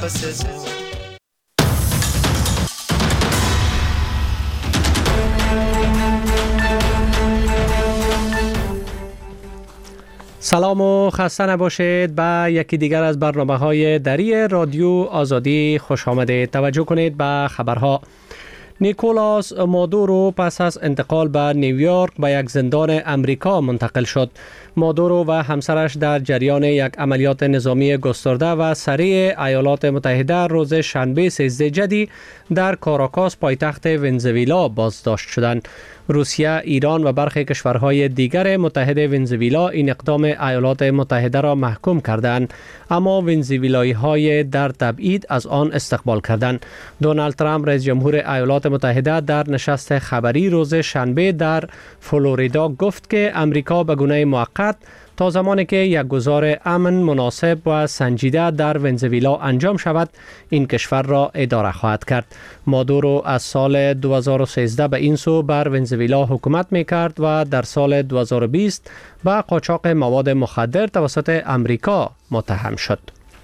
نفس زور. سلام و خسته نباشید. به یکی دیگر از برنامه‌های دری رادیو آزادی خوش آمدید. توجه کنید به خبرها. نیکولاس مادورو پس از انتقال به نیویورک به یک زندان امریکا منتقل شد. مادورو و همسرش در جریان یک عملیات نظامی گسترده و سریع ایالات متحده روز شنبه 13 جدی در کاراکاس پایتخت ونزوئلا بازداشت شدند. روسیه، ایران و برخی کشورهای دیگر متحد ونزوئلا این اقدام ایالات متحده را محکوم کردند، اما ونزوئلایی‌های در تبعید از آن استقبال کردند. دونالد ترامپ رئیس جمهور ایالات متحده در نشست خبری روز شنبه در فلوریدا گفت که امریکا به گونه موقت تا زمانی که یک گذار امن، مناسب و سنجیده در ونزوئلا انجام شود این کشور را اداره خواهد کرد. مادورو از سال 2013 به این سو بر ونزوئلا حکومت می‌کرد و در سال 2020 به قاچاق مواد مخدر توسط امریکا متهم شد.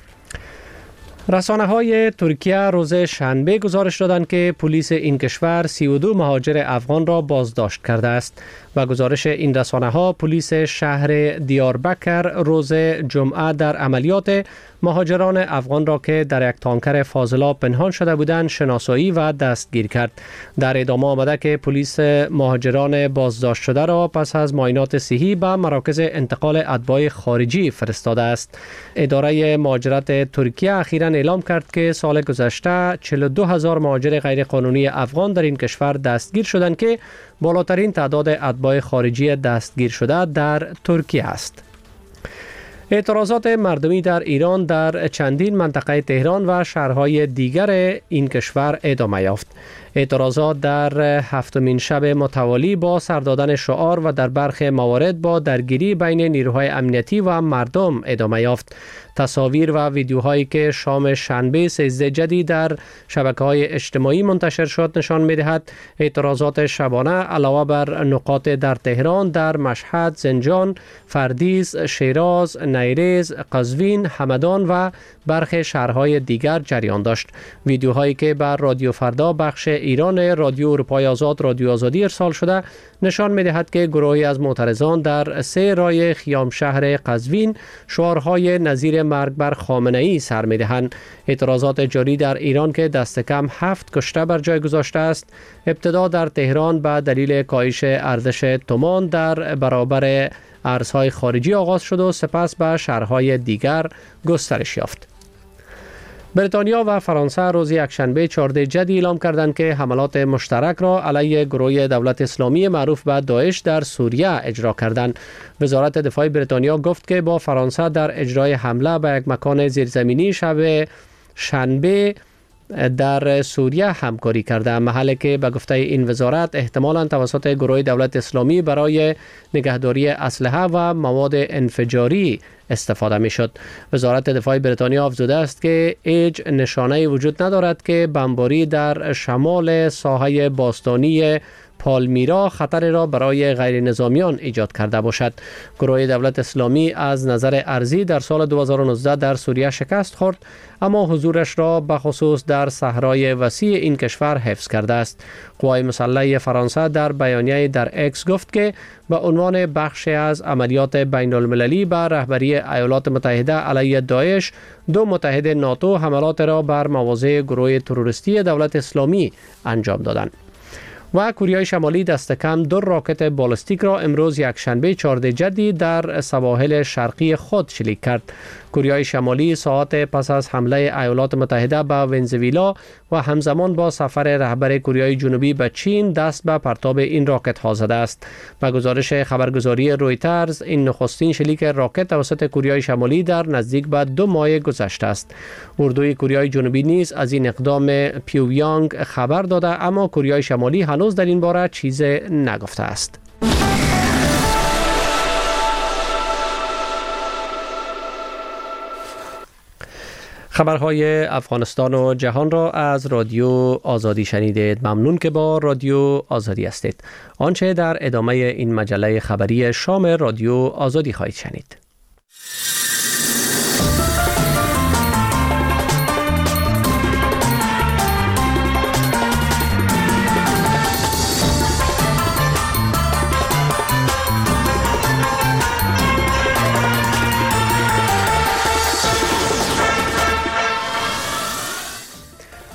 رسانه‌های ترکیه روز شنبه گزارش دادند که پلیس این کشور 32 مهاجر افغان را بازداشت کرده است. و گزارش این رسانه‌ها پلیس شهر دیاربکر روز جمعه در عملیات مهاجران افغان را که در یک تانکر فاضلاب پنهان شده بودند شناسایی و دستگیر کرد. در ادامه آمده که پلیس مهاجران بازداشت شده را پس از معاینات صحی به مراکز انتقال اتباع خارجی فرستاده است. اداره مهاجرت ترکیه اخیراً اعلام کرد که سال گذشته 42,000 مهاجر غیرقانونی افغان در این کشور دستگیر شدند که بالاترین تعداد اتباع خارجی دستگیر شده در ترکیه است. اعتراضات مردمی در ایران در چندین منطقه تهران و شهرهای دیگر این کشور ادامه یافت. اعتراضات در هفتمین شب متوالی با سر دادن شعار و در برخی موارد با درگیری بین نیروهای امنیتی و مردم ادامه یافت. تصاویر و ویدیوهایی که شام شنبه 13 جدی در شبکه‌های اجتماعی منتشر شد نشان می‌دهد اعتراضات شبانه علاوه بر نقاط در تهران در مشهد، زنجان، فردیس، شیراز، نیریز، قزوین، همدان و برخی شهرهای دیگر جریان داشت. ویدیوهایی که بر رادیو فردا بخش ایران رادیو اروپای آزاد رادیو آزادی ارسال شده نشان می‌دهد که گروهی از معترضان در 3 راه خیام شهر قزوین شعارهای نظیر مرگ بر خامنه‌ای سر می‌دهند. اعتراضات جاری در ایران که دست کم 7 کشته بر جای گذاشته است، ابتدا در تهران به دلیل کاهش ارزش تومان در برابر ارزهای خارجی آغاز شد و سپس به شهرهای دیگر گسترش یافت. بریتانیا و فرانسه روز یکشنبه 14 جدی اعلام کردند که حملات مشترک را علیه گروه دولت اسلامی معروف به داعش در سوریه اجرا کردند. وزارت دفاع بریتانیا گفت که با فرانسه در اجرای حمله به یک مکان زیرزمینی شب شنبه در سوریه همکاری کرده، محلی که به گفته این وزارت احتمالاً توسط گروه دولت اسلامی برای نگهداری اسلحه و مواد انفجاری استفاده می شد. وزارت دفاع بریتانیا افزوده است که هیچ نشانه وجود ندارد که بمباری در شمال ساحه باستانی پالمیرا خطر را برای غیر نظامیان ایجاد کرده باشد. گروه دولت اسلامی از نظر ارضی در سال 2019 در سوریه شکست خورد، اما حضورش را به خصوص در صحرای وسیع این کشور حفظ کرده است. قوای مسلح فرانسه در بیانیه در اکس گفت که به عنوان بخشی از عملیات بین المللی به رهبری ایالات متحده علیه داعش، 2 متحد ناتو حملات را بر مواضع گروه تروریستی دولت اسلامی انجام دادند. و کره شمالی دست کم 2 راکت بالستیک را امروز یکشنبه 14 جدی در سواحل شرقی خود شلیک کرد. کره شمالی ساعات پس از حمله ایالات متحده به ونزوئلا و همزمان با سفر رهبر کره جنوبی به چین دست به پرتاب این راکت ها زده است. به گزارش خبرگزاری رویترز این نخستین شلیک راکت توسط کره شمالی در نزدیک به 2 ماه گذشته است. اردوی کره جنوبی نیز از این اقدام پیونگ خبر داده، اما کره شمالی هنوز در این باره چیزی نگفته است. خبرهای افغانستان و جهان را از رادیو آزادی شنیدید. ممنون که با رادیو آزادی هستید. آنچه در ادامه این مجله خبری شام رادیو آزادی خواهید شنید.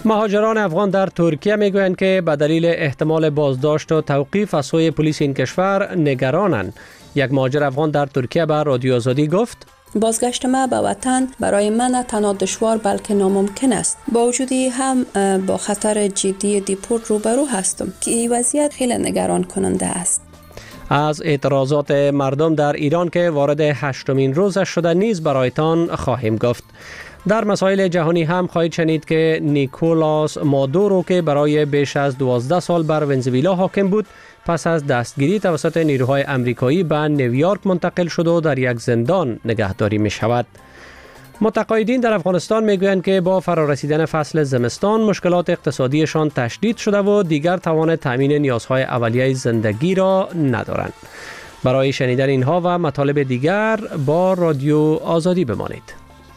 مهاجران افغان در ترکیه میگویند که به دلیل احتمال بازداشت و توقیف از سوی پلیس این کشور نگرانند. یک مهاجر افغان در ترکیه به رادیو آزادی گفت: بازگشت ما به وطن برای من تنها دشوار بلکه ناممکن است. با وجودی هم با خطر جدی دیپورت روبرو هستم که این وضعیت خیلی نگران کننده است. از اعتراضات مردم در ایران که وارد 8مین روزش شده نیز برایتان خواهیم گفت. در مسائل جهانی هم خواهید شنید که نیکولاس مادورو که برای بیش از 12 سال بر ونزوئلا حاکم بود، پس از دستگیری توسط نیروهای امریکایی به نیویورک منتقل شد و در یک زندان نگهداری می شود. متقاعدین در افغانستان می گویند که با فرارسیدن فصل زمستان مشکلات اقتصادیشان تشدید شده و دیگر توان تامین نیازهای اولیه زندگی را ندارند. برای شنیدن اینها و مطالب دیگر با رادیو آزادی بمانید.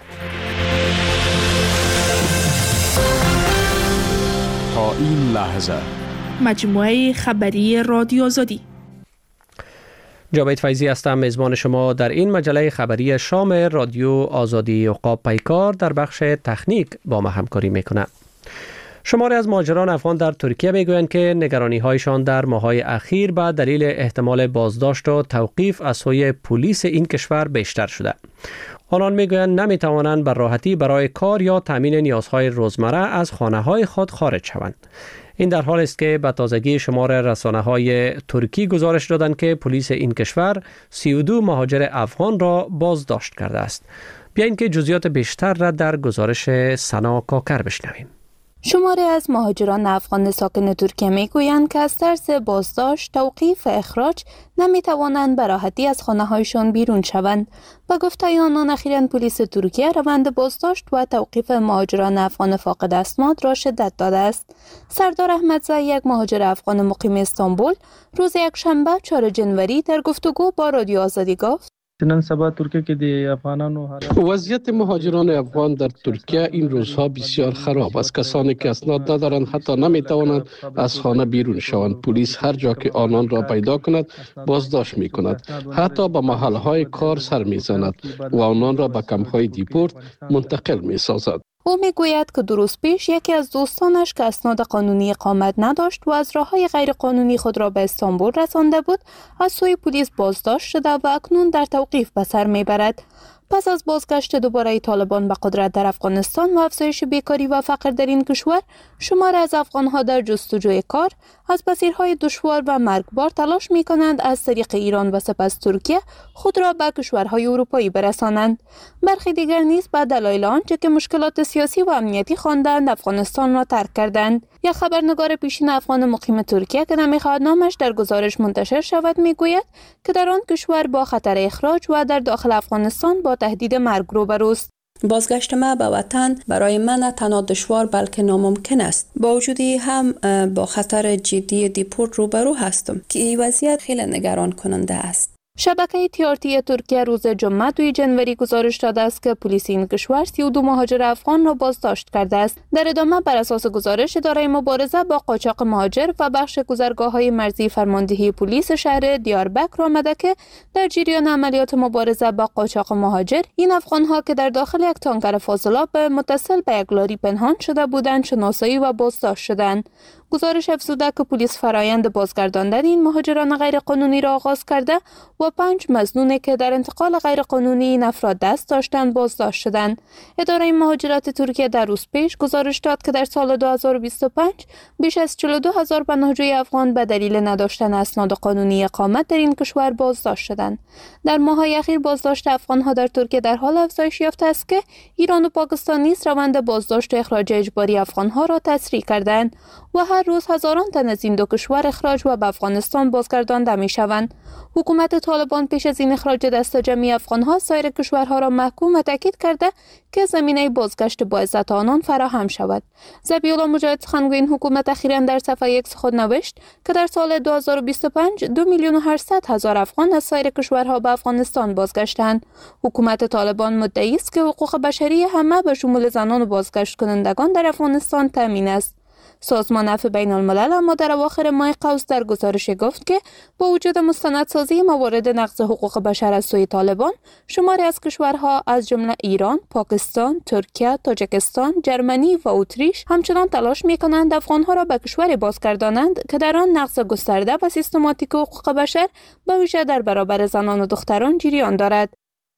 تا این لحظه مجموعه خبری رادیو آزادی. جاوید فیضی هستم، میزبان شما در این مجله خبری شام رادیو آزادی. عقاب پیکار در بخش تکنیک با ما همکاری میکنه. شماری از مهاجران افغان در ترکیه میگویند که نگرانی هایشان در ماه‌های اخیر به دلیل احتمال بازداشت و توقیف از سوی پلیس این کشور بیشتر شده. آنان میگویند نمیتوانند به راحتی برای کار یا تامین نیازهای روزمره از خانه‌های خود خارج شوند. این در حال است که به تازگی شمار رسانه‌های ترکی گزارش دادند که پلیس این کشور 32 مهاجر افغان را بازداشت کرده است. بیایید که جزئیات بیشتر را در گزارش سنا کاکر بشنویم. شماری از مهاجران افغان ساکن ترکیه میگویند که از ترس بازداشت، توقیف و اخراج نمیتوانند به راحتی از خانه‌هایشان بیرون شوند. با گفته آنان اخیراً پلیس ترکیه روند بازداشت و توقیف مهاجران افغان فاقد اسناد را شدت داده است. سردار احمدزی، یک مهاجر افغان مقیم استانبول، روز یکشنبه 4 جنوری در گفتگو با رادیو آزادی گفت: وضعیت مهاجران افغان در ترکیه این روزها بسیار خراب است. کسانی که اسناد ندارند حتی نمیتوانند از خانه بیرون شوند. پلیس هر جا که آنان را پیدا کند بازداشت می کند. حتی به محلهای کار سر می زند و آنان را به کمپ‌های دیپورت منتقل می سازد. او میگوید که 2 روز پیش یکی از دوستانش که اسناد قانونی اقامت نداشت و از راه‌های غیرقانونی خود را به استانبول رسانده بود، از سوی پلیس بازداشت شده و اکنون در توقیف به سر میبرد. پس از بازگشت دوباره طالبان به قدرت در افغانستان و افزایش بیکاری و فقر در این کشور، شمار از افغان‌ها در جستجوی کار از مسیرهای دشوار و مرگبار تلاش می‌کنند از طریق ایران و سپس ترکیه خود را به کشورهای اروپایی برسانند. برخی دیگر نیز به دلایل آنچه که مشکلات سیاسی و امنیتی خواندند افغانستان را ترک کردند. یک خبرنگار پیشین افغان مقیم ترکیه که نمی‌خواهد نامش در گزارش منتشر شود میگوید که در آن کشور با خطر اخراج و در داخل افغانستان با تهدید مرگ روبروست. بازگشت ما به وطن برای من تنها دشوار بلکه ناممکن است. با وجودی هم با خطر جدی دیپورت روبرو هستم که این وضعیت خیلی نگران کننده است. شبکه TRT ترکیه روز جمعه 2 جنوری گزارش داده است که پلیس این کشور 32 مهاجر افغان را بازداشت کرده است. در ادامه بر اساس گزارش اداره مبارزه با قاچاق مهاجر و بخش گذرگاه‌های مرزی فرماندهی پلیس شهر دیاربکر آمده که در جریان عملیات مبارزه با قاچاق مهاجر این افغان‌ها که در داخل یک تانکر فاضلاب متصل به یک لاری پنهان شده بودند شناسایی و بازداشت شدند. گزارش افزوده که پلیس فرایند بازگرداندن این مهاجران غیرقانونی را آغاز کرده و 5 مظنون که در انتقال غیرقانونی این افراد دست داشتند بازداشت شدند. اداره مهاجرت ترکیه در روز پیش گزارش داد که در سال 2025 بیش از 42,000 پناهجوی افغان به دلیل نداشتن اسناد قانونی اقامت در این کشور بازداشت شدند. در ماه‌های اخیر بازداشت افغان‌ها در ترکیه در حال افزایش یافته است که ایران و پاکستان نیز روند بازداشت و اخراج اجباری افغان‌ها را تسریع کردند و هر روز هزاران تن از این 2 کشور اخراج و به افغانستان بازگردانده می‌شوند. حکومت طالبان پیش از این اخراج دست جمعی افغان‌ها سایر کشورها را محکوم و تاکید کرده که زمینه بازگشت با عزت آنان فراهم شود. ذبیح الله مجاهد سخنگوی این حکومت اخیراً در صفحه X خود نوشت که در سال 2025 2,800,000 افغان از سایر کشورها به افغانستان بازگشتند. حکومت طالبان مدعی است که حقوق بشری همه به شمول زنان و بازگشت کنندگان در افغانستان تامین است. سازمان عفو بین الملل اما در اواخر ماه قوس در گزارش گفت که با وجود مستندسازی موارد نقض حقوق بشر از سوی طالبان، شماری از کشورها از جمله ایران، پاکستان، ترکیه، تاجیکستان، جرمنی و اتریش همچنان تلاش می‌کنند افغان‌ها را به کشوری بازگردانند که در آن نقض گسترده و سیستماتیک حقوق بشر به ویژه در برابر زنان و دختران جریان دارد.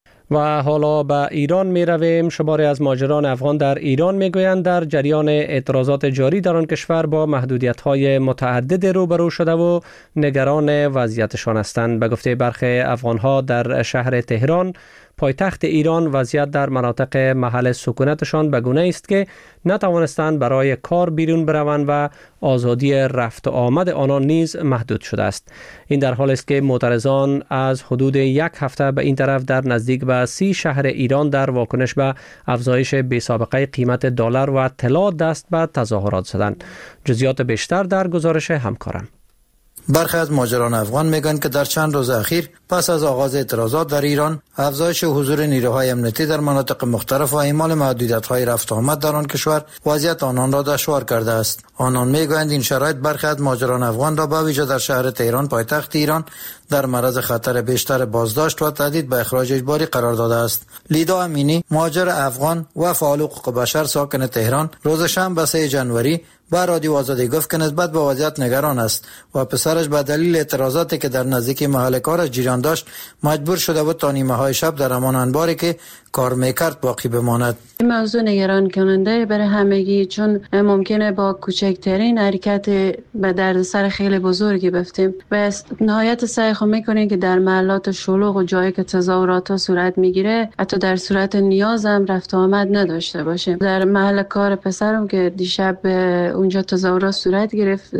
و حالا به ایران می رویم. شماری از مهاجران افغان در ایران می گویند در جریان اعتراضات جاری در آن کشور با محدودیت‌های متعدد روبرو شده و نگران وضعیتشان هستند. به گفته برخی افغان‌ها در شهر تهران پایتخت ایران، وضعیت در مناطق محل سکونتشان به گونه است که نتوانستند برای کار بیرون بروند و آزادی رفت و آمد آنان نیز محدود شده است. این در حالی است که معترضان از حدود یک هفته به این طرف در نزدیک به 30 شهر ایران در واکنش به افزایش بی‌سابقه قیمت دلار و طلا دست به تظاهرات زدند. جزئیات بیشتر در گزارش همکارم. برخی از مهاجران افغان میگن که در چند روز اخیر پس از آغاز اعتراضات در ایران، افزایش حضور نیروهای امنیتی در مناطق مختلف و اعمال محدودیت‌های رفت و آمد در آن کشور وضعیت آنان را دشوار کرده است. آنان میگویند این شرایط برخی از مهاجران افغان را به ویژه در شهر تهران پایتخت ایران در معرض خطر بیشتر بازداشت و تهدید به اخراج اجباری قرار داده است. لیدا امینی، مهاجر افغان و فعال حقوق بشر ساکن تهران، روز شنبه 3 جنوری با رادیو آزادی گفت که نسبت به وضعیت نگران است و پسرش به دلیل اعتراضاتی که در نزدیکی محل کارش جریان داشت مجبور شده بود تا نیمه‌های شب در همان انباری که کار میکرد باقی بماند. این موضوع نگران کننده برای همگی، چون ممکنه با کوچکترین حرکت به دردسر خیلی بزرگی بفتیم و نهایت سعی خود میکنیم که در محلات شلوغ و جایی که تظاهرات صورت میگیره حتی در صورت نیاز هم رفت و آمد نداشته باشیم. در محل کار پسرم که دیشب اونجا تظاهرات صورت گرفت،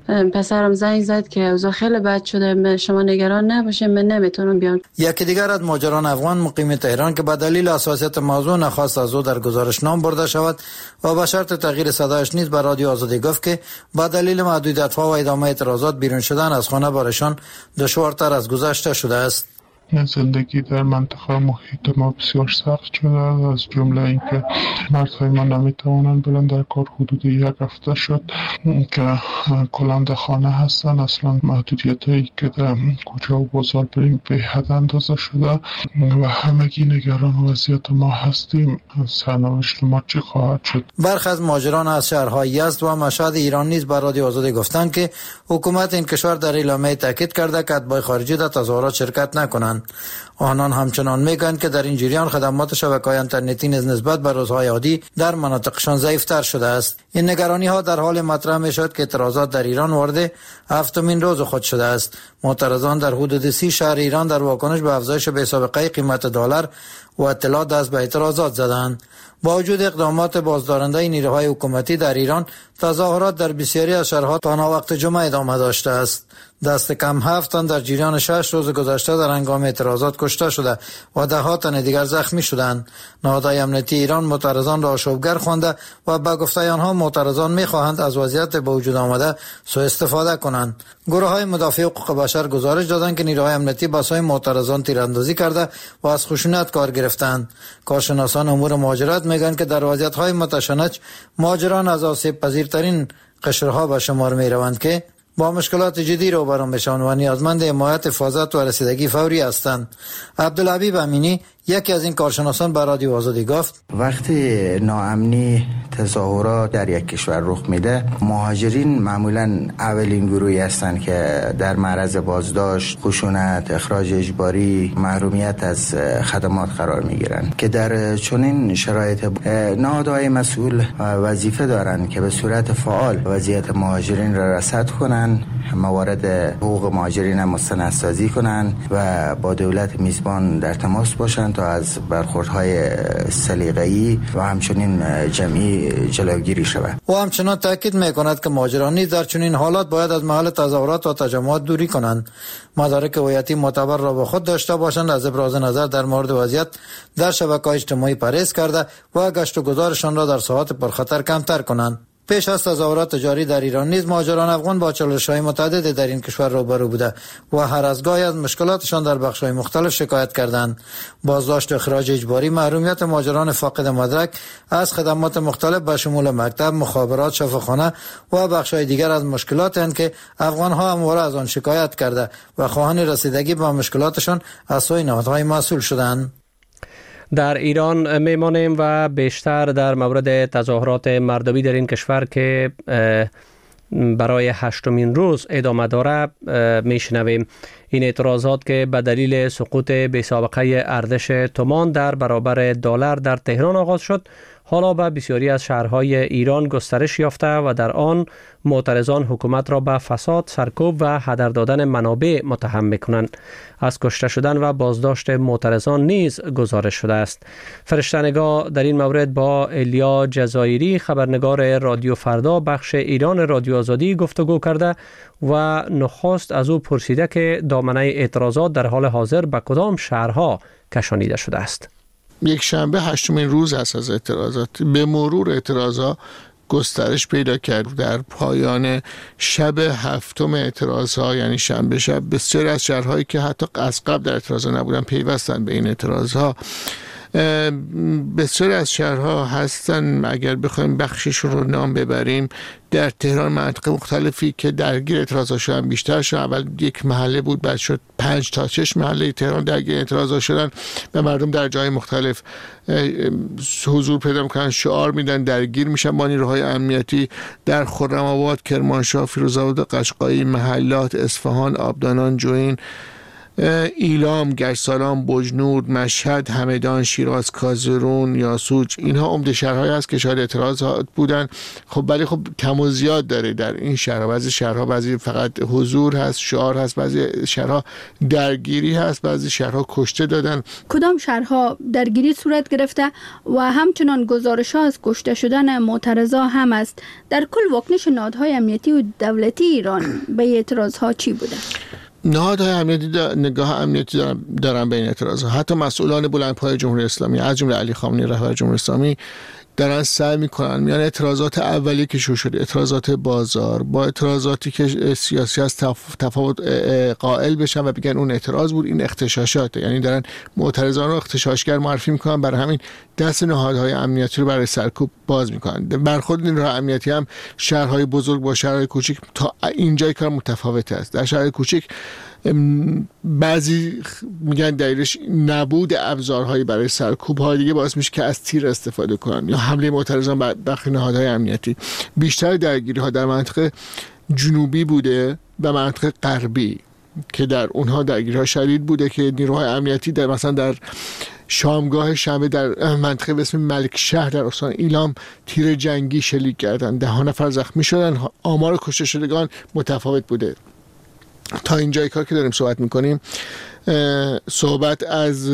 پسرم زنگ زد که اوضاع خیلی بد شده، شما نگران نباشید، من نمیتونم بیام. یکی دیگر از مهاجران افغان مقیم تهران که به دلیل حساسیت موضوع نخواست از او در گزارش نام برده شود و به شرط تغییر صدایش نیز به رادیو آزادی گفت که به دلیل محدودیت‌ها و ادامه اعتراضات بیرون شدن از خانه برایشان دشوارتر از گذشته شده است. زندگی در منطقه محیط ما بسیار سخت شده، از جمله اینکه مردهای ما نمیتوانند برند در کار. حدود یک هفته شد که کلا در خانه هستن. اصلا محدودیتایی که در کوچه و بازار بریم به حد اندازه شده و همگی نگران وضعیت ما هستیم. سرنوشت ما چی خواهد شد؟ برخی از مهاجران از شهرهای یزد و مشهد ایران نیز به رادیو آزادی گفتند که حکومت این کشور در اعلامیه تاکید کرده که اتباع خارجی در تظاهرات شرکت نکنند. آنان همچنان میگویند که در این جریان خدمات شبکه‌های اینترنتی نیز نسبت به روزهای عادی در مناطقشان ضعیف‌تر شده است. این نگرانی‌ها در حال مطرح می‌شد که اعتراضات در ایران وارد هفتمین روز خود شده است. معترضان در حدود 30 شهر ایران در واکنش به افزایش بی‌سابقه قیمت دلار و اطلاع دست به اعتراضات زدند. با وجود اقدامات بازدارنده نیروهای حکومتی در ایران، تظاهرات در بسیاری از شهرها تا وقت جمعه ادامه داشته است. دست کم 7 تن در جریان 6 روز گذشته در هنگام اعتراضات کشته شده و 10 تن دیگر زخمی شدند. نهادهای امنیتی ایران معترضان را آشوبگر خوانده و به گفته آنها معترضان می‌خواهند از وضعیت به وجود آمده سوء استفاده کنند. گروه‌های مدافع حقوق بشر گزارش دادند که نیروهای امنیتی بسای معترضان تیراندازی کرده و از خشونت کار گرفتند. کارشناسان امور مهاجرت میگن که در وضعیت‌های متشنج مهاجران از آسیب پذیرترین قشرها به شمار می‌روند که با مشکلات جدی روبرو میشن و نیازمند حمایت، حفاظت و رسیدگی فوری هستند. عبدالحبیب امینی، یکی از این کارشناسان، به رادیو آزادی گفت وقتی ناامنی، تظاهرات در یک کشور رخ میده، مهاجرین معمولا اولین گروهی هستند که در معرض بازداشت، خشونت، اخراج اجباری، محرومیت از خدمات قرار میگیرند که در چنین شرایط نهادهای مسئول وظیفه دارند که به صورت فعال وضعیت مهاجرین را رصد کنند، موارد حقوق مهاجرین مستندسازی کنند و با دولت میزبان در تماس باشند تا از برخوردهای سلیقه‌ای و همچنین جمعی جلوگیری شود. و همچنان تاکید میکند که مهاجران نیز در چنین حالات باید از محل تظاهرات و تجمعات دوری کنند، مدارک هویتی معتبر را با خود داشته باشند، از ابراز نظر در مورد وضعیت در شبکه‌های اجتماعی پرهیز کرده و گشت و گذارشان را در ساعات پرخطر کمتر کنند. پیش از تظاهرات جاری در ایران نیز مهاجران افغان با چالش‌های متعدد در این کشور روبرو بوده و هر از گاهی از مشکلاتشان در بخش‌های مختلف شکایت کردند. بازداشت و اخراج اجباری، محرومیت مهاجران فاقد مدرک از خدمات مختلف به شمول مکتب، مخابرات، شفاخانه و بخش‌های دیگر از مشکلاتند که افغان‌ها همواره از آن شکایت کرده و خواهان رسیدگی به مشکلاتشان از سوی نهادهای مسئول شدند. در ایران میمانیم و بیشتر در مورد تظاهرات مردمی در این کشور که برای 8مین روز ادامه داره میشنویم. این اعتراضات که به دلیل سقوط بی‌سابقه ارزش تومان در برابر دلار در تهران آغاز شد، حالا به بسیاری از شهرهای ایران گسترش یافته و در آن معترضان حکومت را به فساد، سرکوب و هدر دادن منابع متهم می‌کنند. از کشته شدن و بازداشت معترضان نیز گزارش شده است. فرشته‌نگاه در این مورد با الیا جزایری، خبرنگار رادیو فردا بخش ایران رادیو آزادی گفتگو کرده و نخست از او پرسیده که دامنه اعتراضات در حال حاضر به کدام شهرها کشانیده شده است. یک شنبه 8مین روز است از اعتراضات. به مرور اعتراضات گسترش پیدا کرد. در پایان شب 7م اعتراضات، یعنی شنبه شب، بسیاری از شهرهایی که حتی از قبل در اعتراضات نبودن پیوستن به این اعتراضات. بسیاری از شهرها هستن، اگر بخوایم بخششون رو نام ببریم، در تهران مناطق مختلفی که درگیر اعتراضات شدن بیشتر شدن. اول یک محله بود، بعد شد 5 تا 6 محله تهران درگیر اعتراضات شدن و مردم در جای مختلف حضور پیدا میکنن، شعار میدن، درگیر میشن با نیروهای امنیتی. در خرم‌آباد، کرمانشاه، فیروزآباد، قشقایی، محلات، اصفهان، آبادان، جوین، ایلام، گشتسالان، بجنورد، مشهد، همدان، شیراز، کازرون، یاسوج، اینها عمده شهرهایی هست که شاهد اعتراضات بودن. خب ولی خب کم و زیاد داره در این شهرها. بعضی شهرها بعضی فقط حضور هست، شعار هست، بعضی شهرها درگیری هست، بعضی شهرها کشته دادن. کدام شهرها درگیری صورت گرفته و همچنان گزارش ها از کشته شدن معترضا هم است؟ در کل واکنش نهادهای امنیتی و دولتی ایران به اعتراض ها چی بوده؟ نهادهای امنیتی نگاه امنیتی دارن به این اعتراضات. حتی مسئولان بلندپایه جمهوری اسلامی از جمله علی خامنه‌ای رهبر جمهوری اسلامی دارن سعی میکنن میان اعتراضات اولیه که شروع شده، اعتراضات بازار، با اعتراضاتی که سیاسی از تفاوت قائل بشن و بگن اون اعتراض بود، این اغتشاشاته. یعنی دارن معترضان رو اغتشاشگر معرفی میکنن، برای همین دست نهادهای امنیتی رو برای سرکوب باز میکنن. برخورد نیروهای امنیتی هم شهرهای بزرگ با شهرهای کوچیک تا اینجای کار متفاوت است. در شهرهای کوچیک بعضی میگن دلیلش نبود ابزارهایی برای سرکوب، های دیگه باعث میشه که از تیر استفاده کنن یا حمله معترضان به برخی نهادهای امنیتی. بیشتر درگیری ها در منطقه جنوبی بوده و منطقه غربی که در اونها درگیری ها شدید بوده که نیروهای امنیتی در مثلا در شامگاه شنبه در منطقه به اسم ملک شهر در استان ایلام تیر جنگی شلیک کردن، 10 نفر زخمی شدن. آمار کشته شدگان متفاوت بوده. تا اینجای کار که داریم صحبت میکنیم صحبت از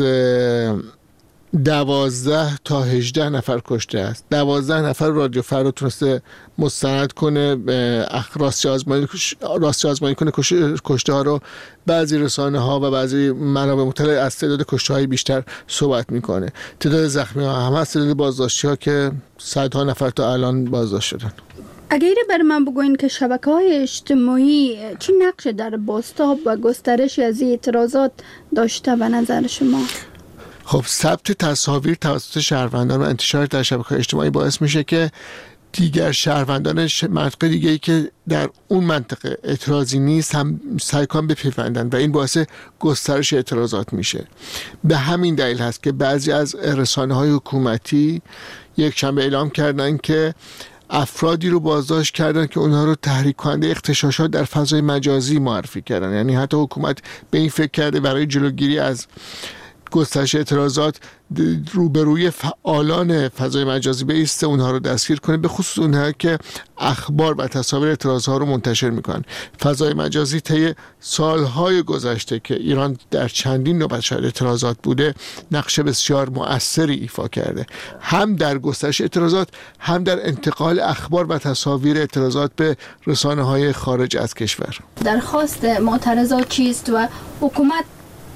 12 تا 18 نفر کشته است. 12 نفر رادیو فردا تونسته مستند کنه، راستی آزمایی کنه کشته ها رو. بعضی رسانه ها و بعضی منابع مطلع از تعداد کشته های بیشتر صحبت میکنه. تعداد زخمی ها هم هست، تعداد بازداشتی ها که صدها نفر تا الان بازداشت شدن. اگر بر من بگوین که شبکه‌های اجتماعی چی نقش در بازتاب و گسترش از اعتراضات داشته به نظر شما؟ خب ثبت تصاویر توسط شهروندان و انتشار در شبکه‌های اجتماعی باعث میشه که دیگر شهروندان منطقه دیگه‌ای که در اون منطقه اعتراضی نیست هم سعی کنن بپیوندن و این باعث گسترش اعتراضات میشه. به همین دلیل هست که بعضی از رسانه‌های حکومتی یک شنبه اعلام کردن که افرادی رو بازداشت کردن که اونها رو تحریک کننده اغتشاشات در فضای مجازی معرفی کردن. یعنی حتی حکومت به این فکر کرده برای جلوگیری از گسترش اعتراضات روبروی فعالان فضای مجازی بایسته، اونها رو دستگیر کنه، به خصوص اونها که اخبار و تصاویر اعتراضات رو منتشر میکنن. فضای مجازی طی سالهای گذشته که ایران در چندین نوبت شاهد اعتراضات بوده نقش بسیار مؤثری ایفا کرده، هم در گسترش اعتراضات هم در انتقال اخبار و تصاویر اعتراضات به رسانه‌های خارج از کشور. درخواست معترضات چیست و حکومت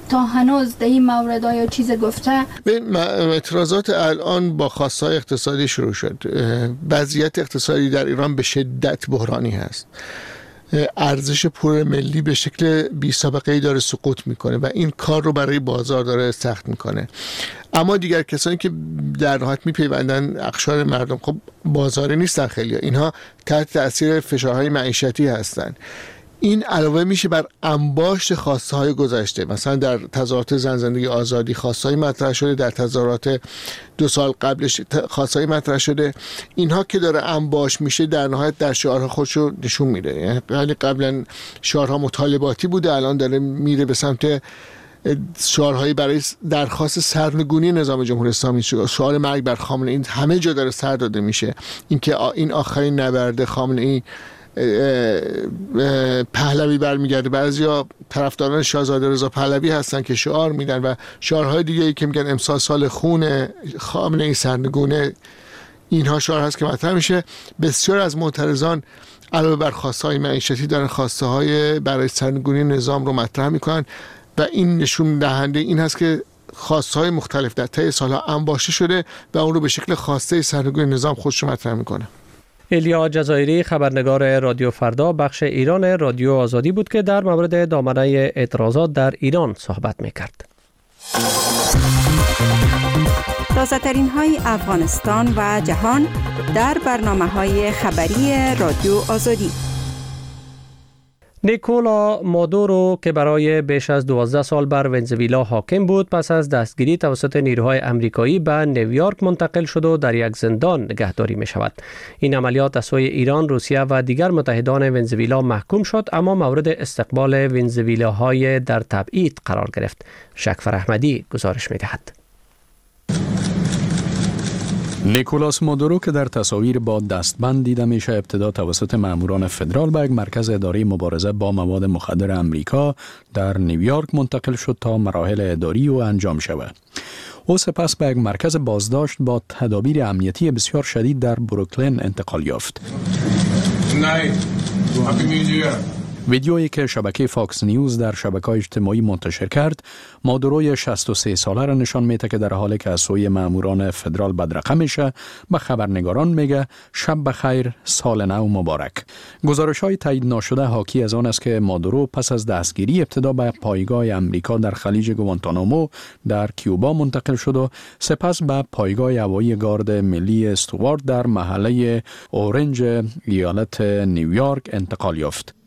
تا هنوز در این مورد آیا چیز گفته؟ اعتراضات الان با خواستهای اقتصادی شروع شد. وضعیت اقتصادی در ایران به شدت بحرانی هست. ارزش پول ملی به شکل بی سابقه‌ای داره سقوط میکنه و این کار رو برای بازار داره سخت میکنه. اما دیگر کسانی که در نهایت میپیوندن اقشار مردم، خب بازاری نیستن، خیلی اینها تحت تاثیر فشارهای معیشتی هستن. این علاوه میشه بر انباشت خواسته های گذشته. مثلا در تظاهرات زن زندگی آزادی خواسته های مطرح شده، در تظاهرات 2 سال قبلش خواسته های مطرح شده. اینها که داره انباشت میشه در نهایت در شعارها خودشو نشون میده. یعنی قبلا شعارها مطالباتی بوده، الان داره میره به سمت شعارهایی برای درخواست سرنگونی نظام جمهوری اسلامی، شعار مرگ بر خامنه ای همه جا داره سر داده میشه. اینکه این آخرین نبرد خامنه ای پهلوی برمیگرده. بعضیا طرفداران شاهزاده رضا پهلوی هستن که شعار میدن و شعارهای دیگه ای که میگن امسال سال خون خامنه ای سرنگونه، اینها شعار هست که مطرح میشه. بسیار از معترضان علاوه بر خواستهای معیشتی دارن خواسته های برای سرنگونی نظام رو مطرح میکنن و این نشون دهنده این هست که خواسته های مختلف در طی سالها انباشته شده و اون رو به شکل خواسته سرنگونی نظام خودش رو مطرح میکنه. ایلیا جزایری، خبرنگار رادیو فردا بخش ایران رادیو آزادی بود که در مورد دامنه اعتراضات در ایران صحبت میکرد. تازه‌ترین های افغانستان و جهان در برنامه‌های خبری رادیو آزادی. نیکولا مادورو که برای بیش از 12 سال بر ونزوئلا حاکم بود، پس از دستگیری توسط نیروهای آمریکایی به نیویورک منتقل شد و در یک زندان نگهداری می شود. این عملیات از سوی ایران، روسیه و دیگر متحدان ونزوئلا محکوم شد، اما مورد استقبال ونزوئلاهای در تبعید قرار گرفت. شکفر احمدی گزارش می دهد. نیکولاس مادورو که در تصاویر با دستبند دیده میشه، ابتدا توسط ماموران فدرال به یک مرکز اداری مبارزه با مواد مخدر آمریکا در نیویورک منتقل شد تا مراحل اداری او انجام شود. او سپس به یک مرکز بازداشت با تدابیر امنیتی بسیار شدید در بروکلین انتقال یافت. ویدیویی که شبکه فاکس نیوز در شبکه‌های اجتماعی منتشر کرد، مادوروی 63 ساله را نشان میده که در حالی که از سوی ماموران فدرال بدرقه میشه، به خبرنگاران میگه شب بخیر، سال نو مبارک. گزارش‌های تایید ناشده حاکی از آن است که مادورو پس از دستگیری ابتدا به پایگاه آمریکا در خلیج گوانتانامو در کیوبا منتقل شد و سپس به پایگاه هوایی گارد ملی استوارت در محله اورنج ایالت نیویورک انتقال یافت.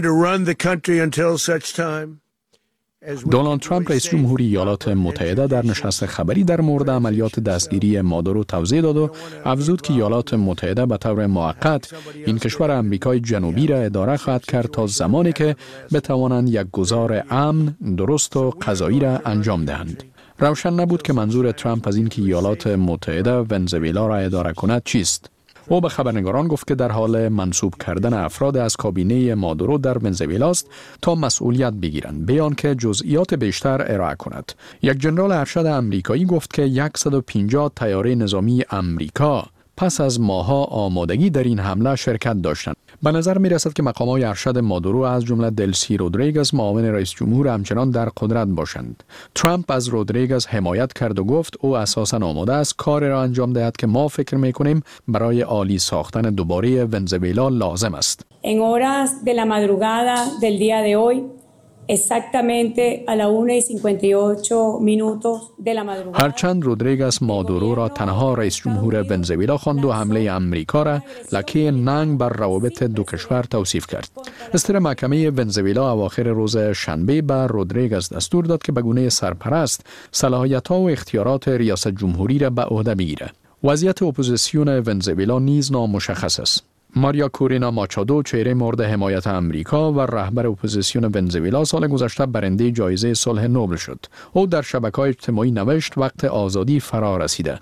دونالد ترامپ رئیس جمهوری ایالات متحده در نشست خبری در مورد عملیات دستگیری مادورو توضیح داد و افزود که ایالات متحده به طور موقت این کشور آمریکای جنوبی را اداره خواهد کرد تا زمانی که بتوانند یک گذار امن، درست و قضایی را انجام دهند. روشن نبود که منظور ترامپ از این که ایالات متحده ونزوئلا را اداره کند چیست. او به خبرنگاران گفت که در حال منصوب کردن افراد از کابینه مادورو در ونزوئلا است تا مسئولیت بگیرند، بیان که جزئیات بیشتر ارائه کند. یک ژنرال ارشد آمریکایی گفت که 150 طیاره نظامی آمریکا پس از ماه‌ها آمادگی در این حمله شرکت داشتند. به نظر می رسد که مقامات ارشد مادورو از جمله دلسی رودریگز معاون رئیس جمهور همچنان در قدرت باشند. ترامپ از رودریگز حمایت کرد و گفت او اساساً آماده است کاری را انجام دهد که ما فکر می کنیم برای عالی ساختن دوباره ونزوئلا لازم است. En horas de la madrugada del día de hoy, exactamente a la 1:58 minutos de la madrugada. هرچند رودریگز مادورو را تنها رئیس جمهور ونزوئلا خواند و حمله آمریکا را لکه ننگ بر روابط دو کشور توصیف کرد. استر محکمه ونزوئلا اواخر روز شنبه به رودریگز دستور داد که به گونه سرپرست صلاحیت‌ها و اختیارات ریاست جمهوری را به عهده بگیرد. وضعیت اپوزیسیون ونزوئلا نیز نامشخص است. ماریا کورینا ماچادو، چهره مورد حمایت آمریکا و رهبر اپوزیسیون ونزوئلا، سال گذشته برنده جایزه صلح نوبل شد. او در شبکه‌های اجتماعی نوشت وقت آزادی فرا رسیده.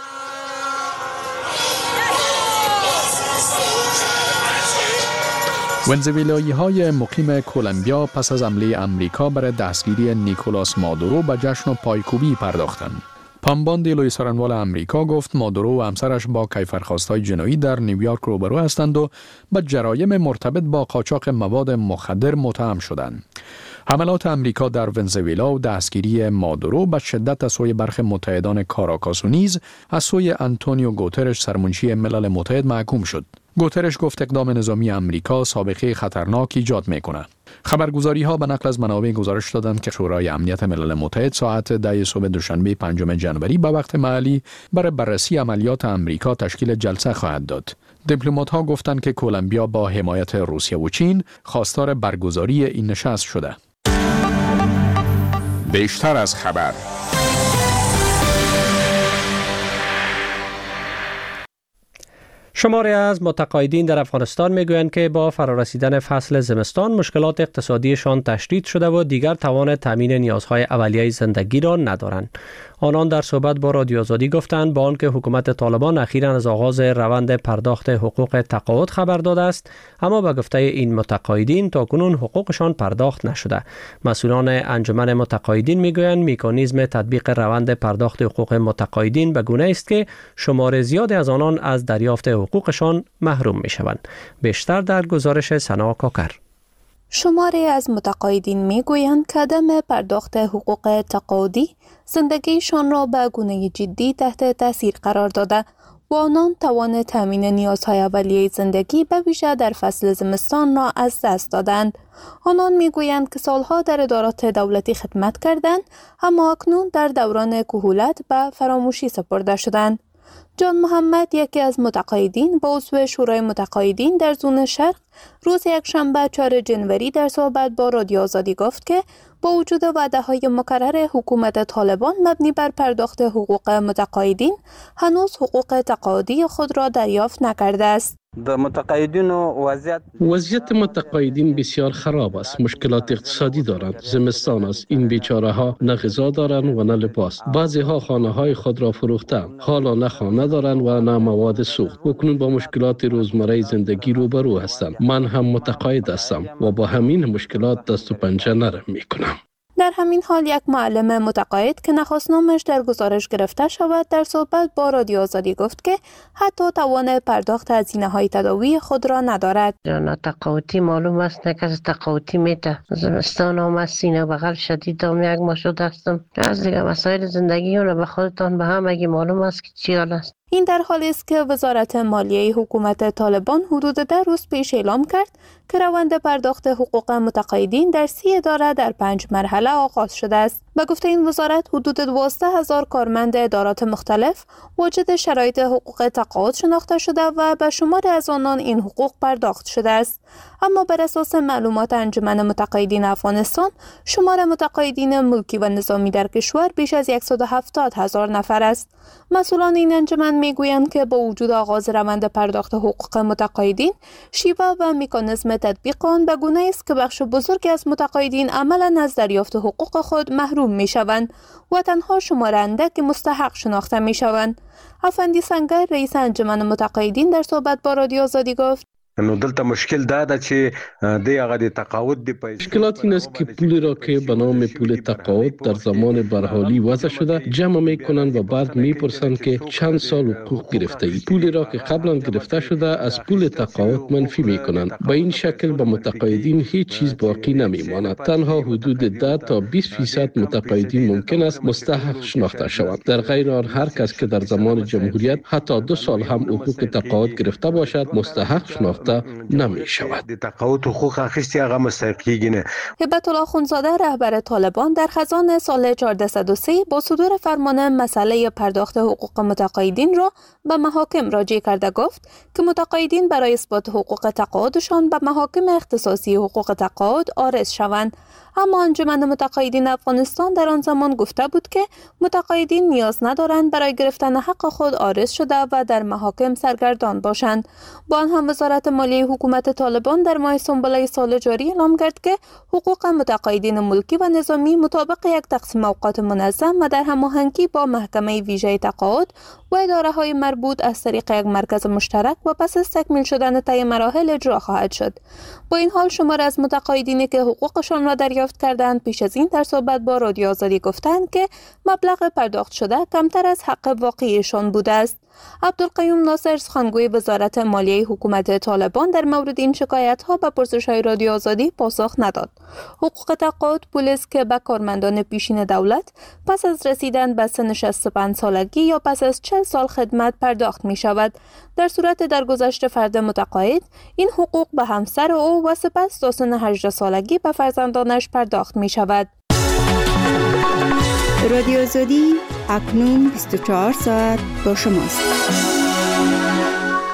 ونزوئلایی‌های مقیم کلمبیا پس از حمله آمریکا برای دستگیری نیکولاس مادورو به جشن و پایکوبی پرداختند. پامباندی لوئیس آرانوال آمریکا گفت مادورو و همسرش با کیفرخواست‌های جنایی در نیویورک روبرو هستند و به جرایم مرتبط با قاچاق مواد مخدر متهم شدند. حملات امریکا در ونزوئلا و دستگیری مادورو به شدت از سوی برخی متحدان کاراکاس و نیز از سوی آنتونیو گوترش سرمنشی ملل متحد محکوم شد. گوترش گفت اقدام نظامی امریکا سابقه خطرناک ایجاد می‌کند. خبرگزاری‌ها به نقل از منابع گزارش دادند که شورای امنیت ملل متحد ساعت 10 صبح دوشنبه 5 جنوری به وقت محلی برای بررسی عملیات امریکا تشکیل جلسه خواهد داد. دیپلمات‌ها گفتند که کلمبیا با حمایت روسیه و چین خواستار برگزاری این نشست شده. بیشتر از خبر. شماری از متقاعدین در افغانستان میگویند که با فرارسیدن فصل زمستان مشکلات اقتصادیشان تشدید شده و دیگر توان تامین نیازهای اولیه زندگی را ندارند. آنان در صحبت با رادیو آزادی گفتند با آنکه حکومت طالبان اخیراً از آغاز روند پرداخت حقوق تقاعد خبر داده است، اما به گفته این متقاعدین تاکنون حقوقشان پرداخت نشده. مسئولان انجمن متقاعدین میگویند مکانیزم تطبیق روند پرداخت حقوق متقاعدین به گونه است که شمار زیادی از آنان از دریافت حقوقشان محروم میشوند. بیشتر در گزارش سنا کاکر. شماری از متقاعدین میگویند که عدم پرداخت حقوق تقاعدی زندگیشان را به گونه جدی تحت تاثیر قرار داده و آنان توان تامین نیازهای اولیه زندگی به ویژه در فصل زمستان را از دست دادند. آنان میگویند که سالها در ادارات دولتی خدمت کردند اما اکنون در دوران کهولت به فراموشی سپرده شدند. جان محمد یکی از متقاعدین با عضو شورای متقاعدین در زون شرق روز یکشنبه 4 جنوری در صحبت با رادیو آزادی گفت که با وجود وعده‌های مکرر حکومت طالبان مبنی بر پرداخت حقوق متقاعدین هنوز حقوق تقاعدی خود را دریافت نکرده است. وضعیت متقاعدین بسیار خراب است. مشکلات اقتصادی دارند. زمستان است. این بیچاره ها نه غذا دارند و نه لباس. بعضی ها خانه های خود را فروختند. حالا نه خانه دارند و نه مواد سوخت. اکنون با مشکلات روزمره زندگی روبرو هستند. من هم متقاعد هستم و با همین مشکلات دست و پنجه نرم میکنم. در همین حال یک معلم متقاعد که نخواست نامش در گزارش گرفته شود در صحبت با رادیو آزادی گفت که حتی توان پرداخت هزینه‌های تداوی خود را ندارد. تقاعدی معلوم است نه کسی تقاعدی میده. زمستان آمد سینه بغل شدید یک ماه شده هستم. از دیگه مسائل زندگی رو به خودتان به همگی معلوم است که چی حال است. این در حالی است که وزارت مالیه حکومت طالبان حدود 10 روز پیش اعلام کرد که روند پرداخت حقوق متقاعدین در 30 اداره در 5 مرحله آغاز شده است. به گفته این وزارت حدود 12,000 کارمند ادارات مختلف واجد شرایط حقوق تقاعد شناخته شده و به شماری از آنان این حقوق پرداخت شده است. اما بر اساس معلومات انجمن متقاعدین افغانستان شمار متقاعدین ملکی و نظامی در کشور بیش از 170,000 نفر است. مسئولان این انجمن میگویند که با وجود آغاز روند پرداخت حقوق متقاعدین شیوه و مکانیزم تطبیق آن به گونه است که بخش بزرگی از متقاعدین عملاً از دریافت حقوق خود محروم میشوند و تنها شمار اندکی مستحق شناخته میشوند. افندی سنگر رئیس انجمن متقاعدین در صحبت با رادیو آزادی گفت نو دلته مشکل دا ده چې د هغه د تقاعد د پیسې مشکلات این است که پولی را که به نام پول تقاعد در زمان برحالی وضع شده جمع میکنند و بعد میپرسند که چند سال حقوق گرفته ای. پولی را که قبلا گرفته شده از پول تقاعد منفی میکنند. به این شکل به متقاعدین هیچ چیز باقی نمیماند. تنها حدود 10 تا 20% متقاعدین ممکن است مستحق شناخته شوند. در غیر آن هر کس که در زمان جمهوریت حتی 2 سال هم حقوق تقاعد گرفته باشد مستحق شناخته نمی شود. تقاعد حقوق اخیستی هغه مستحق کیږي نه. هبت الله خونزاده رهبر طالبان در خزان سال 1403 با صدور فرمان مسئله پرداخت حقوق متقاعدین را به محاکم راجع کرده گفت که متقاعدین برای اثبات حقوق تقاعدشان به محاکم اختصاصی حقوق تقاعد عارض شوند. اما انجمن متقاعدین افغانستان در آن زمان گفته بود که متقاعدین نیاز ندارند برای گرفتن حق خود عارض شده و در محاکم سرگردان باشند. با آن هم وزارت مالیه حکومت طالبان در ماه سنبله سال جاری اعلام کرد که حقوق متقاعدین ملکی و نظامی مطابق یک تقسیم اوقات منظم و در هماهنگی با محکمه ویژه تقاعد و اداره‌های مربوط از طریق یک مرکز مشترک و پس از تکمیل شدن طی مراحل اجرا خواهد شد. با این حال شمار از متقاعدینی که حقوقشان را دریافت کردند پیش از این در صحبت با رادیو آزادی گفتند که مبلغ پرداخت شده کمتر از حق واقعیشان بوده است. عبدالقیوم ناصر سخنگوی وزارت مالیه حکومت طالبان در مورد این شکایت‌ها به پرسش‌های رادیو آزادی پاسخ نداد. حقوق تقاعد پلیس که به کارمندان پیشین دولت پس از رسیدن به سن 65 سالگی یا پس از 40 سال خدمت پرداخت می شود. در صورت درگذشت فرد متقاعد این حقوق به همسر او و سپس تا سن 18 سالگی به فرزندانش پرداخت می شود. رادیو آزادی اکنون 24 ساعت با شماست.